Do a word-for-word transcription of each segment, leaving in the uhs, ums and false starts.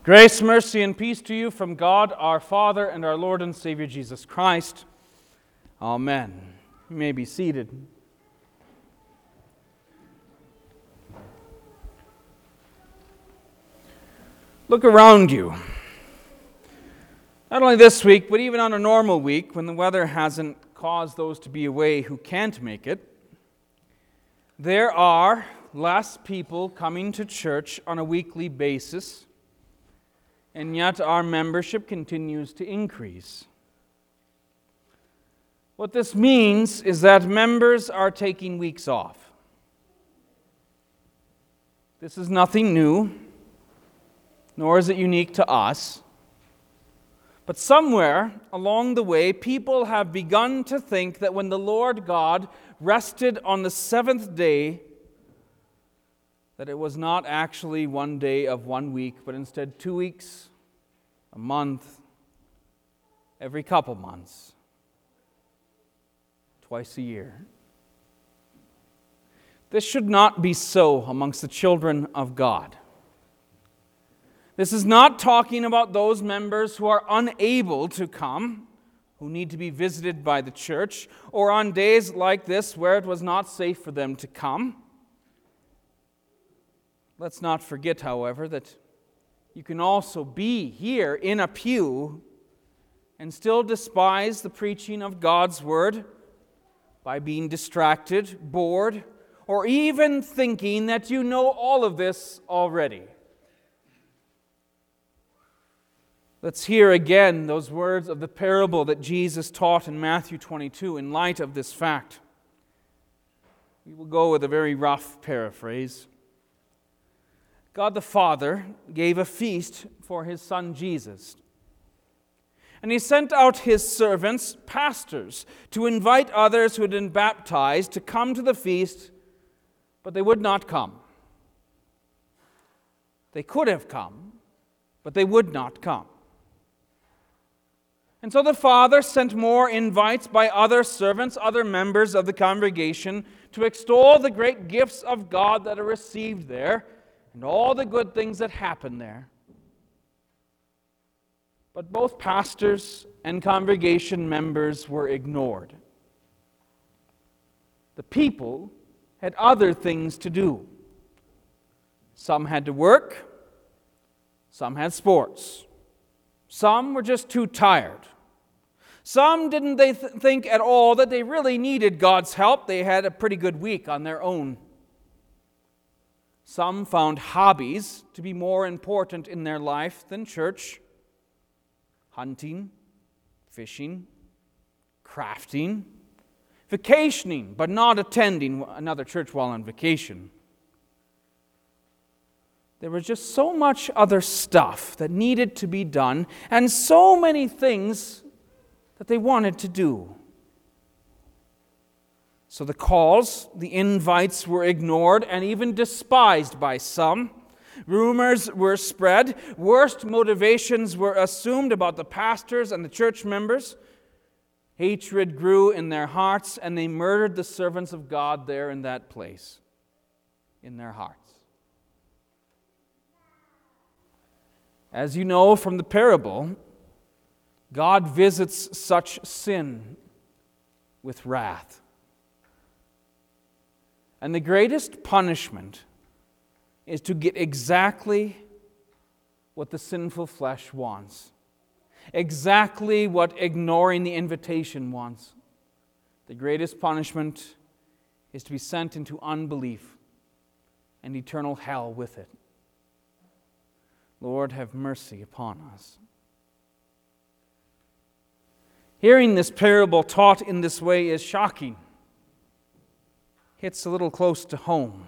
Grace, mercy, and peace to you from God our Father and our Lord and Savior Jesus Christ. Amen. You may be seated. Look around you. Not only this week, but even on a normal week, when the weather hasn't caused those to be away who can't make it, there are less people coming to church on a weekly basis, and yet our membership continues to increase. What this means is that members are taking weeks off. This is nothing new, nor is it unique to us. But somewhere along the way, people have begun to think that when the Lord God rested on the seventh day, that it was not actually one day of one week, but instead two weeks, a month, every couple months, twice a year. This should not be so amongst the children of God. This is not talking about those members who are unable to come, who need to be visited by the church, or on days like this where it was not safe for them to come. Let's not forget, however, that you can also be here in a pew and still despise the preaching of God's Word by being distracted, bored, or even thinking that you know all of this already. Let's hear again those words of the parable that Jesus taught in Matthew twenty-two in light of this fact. We will go with a very rough paraphrase. God the Father gave a feast for His Son Jesus. And He sent out His servants, pastors, to invite others who had been baptized to come to the feast, but they would not come. They could have come, but they would not come. And so the Father sent more invites by other servants, other members of the congregation, to extol the great gifts of God that are received there, and all the good things that happen there. But both pastors and congregation members were ignored. The people had other things to do. Some had to work, some had sports. Some were just too tired. Some didn't they th- think at all that they really needed God's help. They had a pretty good week on their own. Some found hobbies to be more important in their life than church. Hunting, fishing, crafting, vacationing, but not attending another church while on vacation. There was just so much other stuff that needed to be done, and so many things that they wanted to do. So the calls, the invites were ignored and even despised by some. Rumors were spread. Worst motivations were assumed about the pastors and the church members. Hatred grew in their hearts, and they murdered the servants of God there in that place, in their hearts. As you know from the parable, God visits such sin with wrath. And the greatest punishment is to get exactly what the sinful flesh wants. Exactly what ignoring the invitation wants. The greatest punishment is to be sent into unbelief and eternal hell with it. Lord, have mercy upon us. Hearing this parable taught in this way is shocking. Hits a little close to home.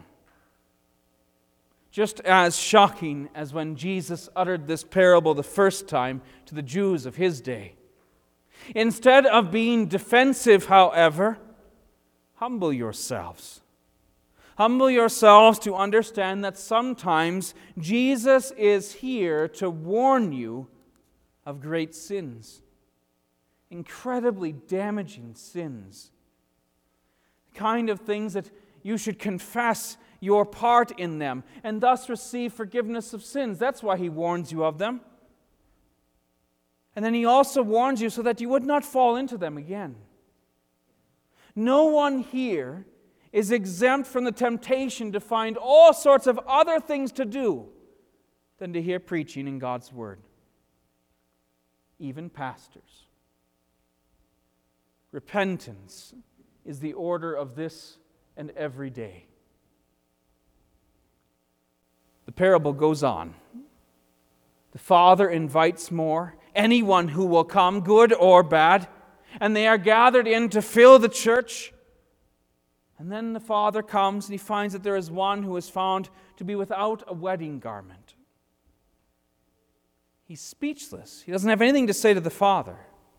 Just as shocking as when Jesus uttered this parable the first time to the Jews of His day. Instead of being defensive, however, humble yourselves. Humble yourselves to understand that sometimes Jesus is here to warn you of great sins. Incredibly damaging sins. The kind of things that you should confess your part in them and thus receive forgiveness of sins. That's why he warns you of them. And then he also warns you so that you would not fall into them again. No one here is exempt from the temptation to find all sorts of other things to do than to hear preaching in God's Word. Even pastors. Repentance is the order of this and every day. The parable goes on. The Father invites more, anyone who will come, good or bad, and they are gathered in to fill the church. And then the Father comes and he finds that there is one who is found to be without a wedding garment. He's speechless. He doesn't have anything to say to the Father.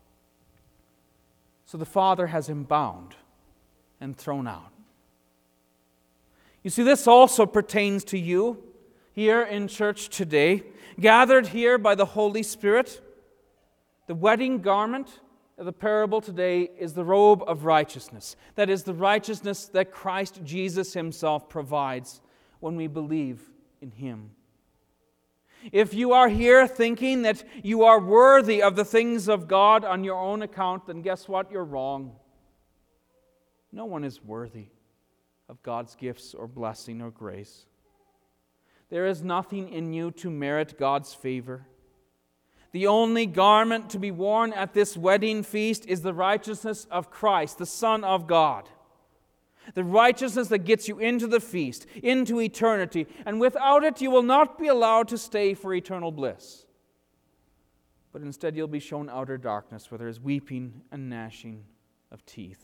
So the Father has him bound and thrown out. You see, this also pertains to you here in church today, gathered here by the Holy Spirit. The wedding garment of the parable today is the robe of righteousness. That is the righteousness that Christ Jesus himself provides when we believe in him. If you are here thinking that you are worthy of the things of God on your own account, then guess what? You're wrong. No one is worthy of God's gifts or blessing or grace. There is nothing in you to merit God's favor. The only garment to be worn at this wedding feast is the righteousness of Christ, the Son of God. The righteousness that gets you into the feast, into eternity, and without it you will not be allowed to stay for eternal bliss. But instead you'll be shown outer darkness where there is weeping and gnashing of teeth.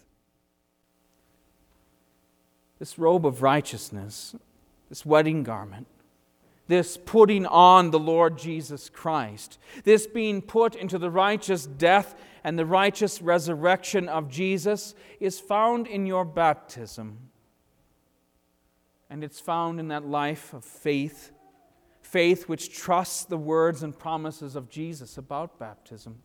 This robe of righteousness, this wedding garment, this putting on the Lord Jesus Christ, this being put into the righteous death and the righteous resurrection of Jesus is found in your baptism. And it's found in that life of faith, faith which trusts the words and promises of Jesus about baptism.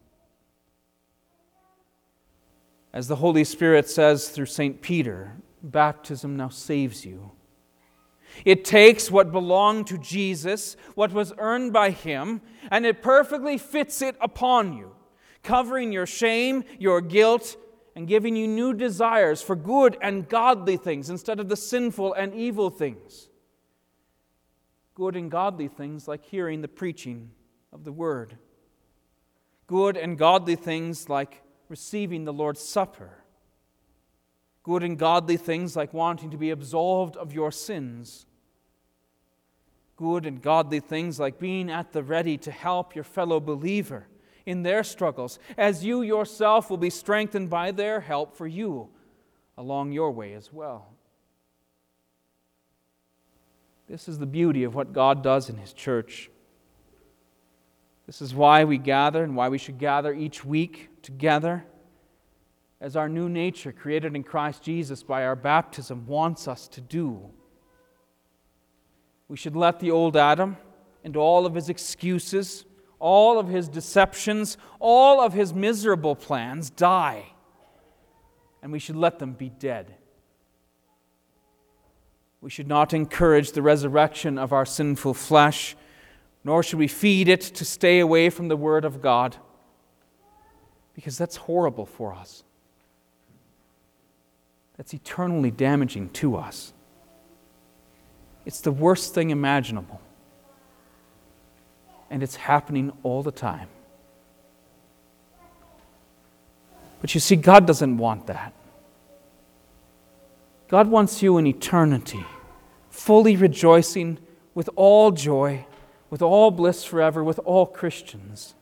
As the Holy Spirit says through Saint Peter, baptism now saves you. It takes what belonged to Jesus, what was earned by him, and it perfectly fits it upon you, covering your shame, your guilt, and giving you new desires for good and godly things instead of the sinful and evil things. Good and godly things like hearing the preaching of the Word. Good and godly things like receiving the Lord's Supper. Good and godly things like wanting to be absolved of your sins. Good and godly things like being at the ready to help your fellow believer in their struggles, as you yourself will be strengthened by their help for you along your way as well. This is the beauty of what God does in His church. This is why we gather and why we should gather each week together, as our new nature created in Christ Jesus by our baptism wants us to do. We should let the old Adam and all of his excuses, all of his deceptions, all of his miserable plans die. And we should let them be dead. We should not encourage the resurrection of our sinful flesh, nor should we feed it to stay away from the Word of God, because that's horrible for us. That's eternally damaging to us. It's the worst thing imaginable. And it's happening all the time. But you see, God doesn't want that. God wants you in eternity, fully rejoicing with all joy, with all bliss forever, with all Christians.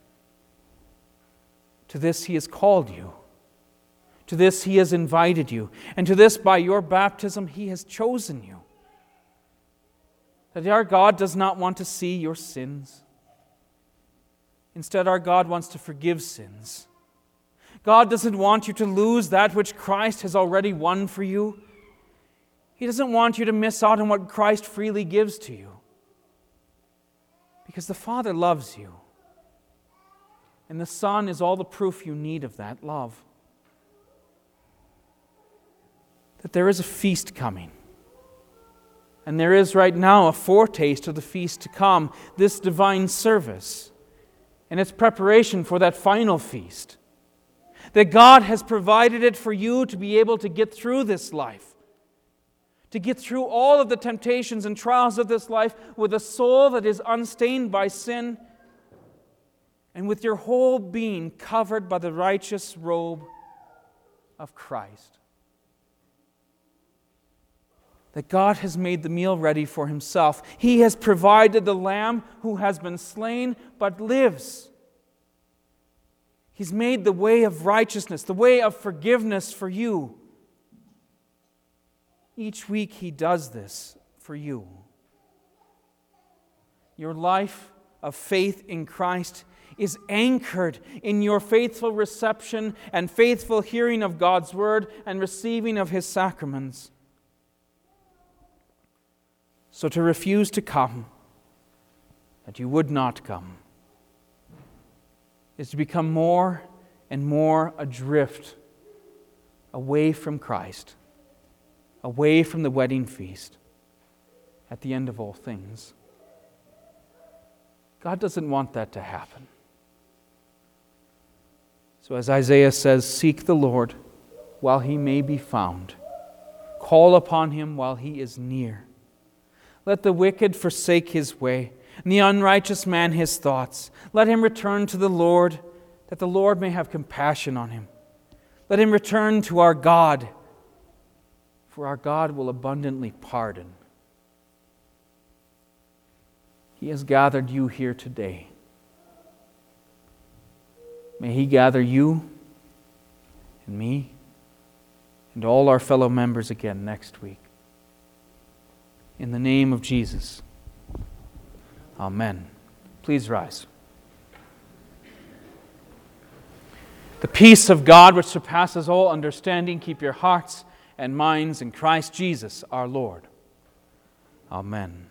To this He has called you. To this He has invited you. And to this, by your baptism, He has chosen you. That our God does not want to see your sins. Instead, our God wants to forgive sins. God doesn't want you to lose that which Christ has already won for you. He doesn't want you to miss out on what Christ freely gives to you. Because the Father loves you. And the Son is all the proof you need of that love. That there is a feast coming. And there is right now a foretaste of the feast to come, this divine service, and its preparation for that final feast. That God has provided it for you to be able to get through this life, to get through all of the temptations and trials of this life with a soul that is unstained by sin and with your whole being covered by the righteous robe of Christ. That God has made the meal ready for Himself. He has provided the Lamb who has been slain but lives. He's made the way of righteousness, the way of forgiveness for you. Each week He does this for you. Your life of faith in Christ is anchored in your faithful reception and faithful hearing of God's Word and receiving of His sacraments. So to refuse to come, that you would not come, is to become more and more adrift away from Christ, away from the wedding feast at the end of all things. God doesn't want that to happen. So as Isaiah says, seek the Lord while He may be found. Call upon Him while He is near. Let the wicked forsake his way, and the unrighteous man his thoughts. Let him return to the Lord, that the Lord may have compassion on him. Let him return to our God, for our God will abundantly pardon. He has gathered you here today. May He gather you and me and all our fellow members again next week. In the name of Jesus. Amen. Please rise. The peace of God, which surpasses all understanding, keep your hearts and minds in Christ Jesus our Lord. Amen.